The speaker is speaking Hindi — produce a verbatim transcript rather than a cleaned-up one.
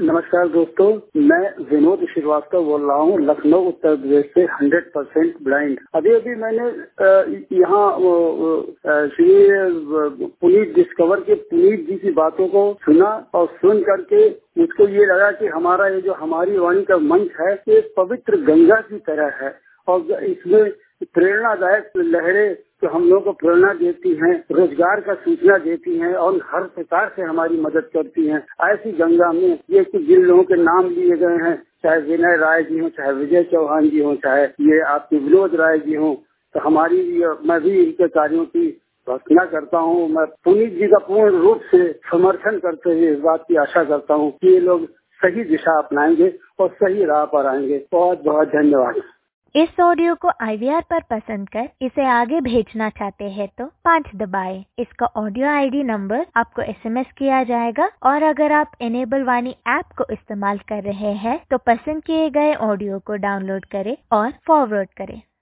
नमस्कार दोस्तों, मैं विनोद श्रीवास्तव बोल रहा हूँ लखनऊ उत्तर प्रदेश से हंड्रेड परसेंट ब्लाइंड। अभी अभी मैंने यहाँ श्री पुनीत डिस्कवर के पुनीत जी की बातों को सुना और सुन करके मुझको ये लगा कि हमारा ये जो हमारी वाणी का मंच है ये पवित्र गंगा की तरह है और इसमें प्रेरणादायक लहरें जो हम लोगों को प्रेरणा देती हैं, रोजगार का सूचना देती हैं और हर प्रकार से हमारी मदद करती हैं। ऐसी गंगा में ये कुछ जिन लोगों के नाम लिए गए हैं, चाहे विनय राय जी हों, चाहे विजय चौहान जी हों, चाहे ये आपके विनोद राय जी हों, तो हमारी मैं भी इनके कार्यों की भर्त्सना करता हूँ। मैं पुनीत जी का पूर्ण रूप से समर्थन करते हुए इस बात की आशा करता हूँ कि ये लोग सही दिशा अपनाएंगे और सही राह पर आएंगे। बहुत बहुत धन्यवाद। इस ऑडियो को आई वी आर पर पसंद कर इसे आगे भेजना चाहते हैं तो पाँच दबाएं। इसका ऑडियो आई डी नंबर आपको एस एम एस किया जाएगा और अगर आप इनेबल वाणी ऐप को इस्तेमाल कर रहे हैं तो पसंद किए गए ऑडियो को डाउनलोड करें और फॉरवर्ड करें।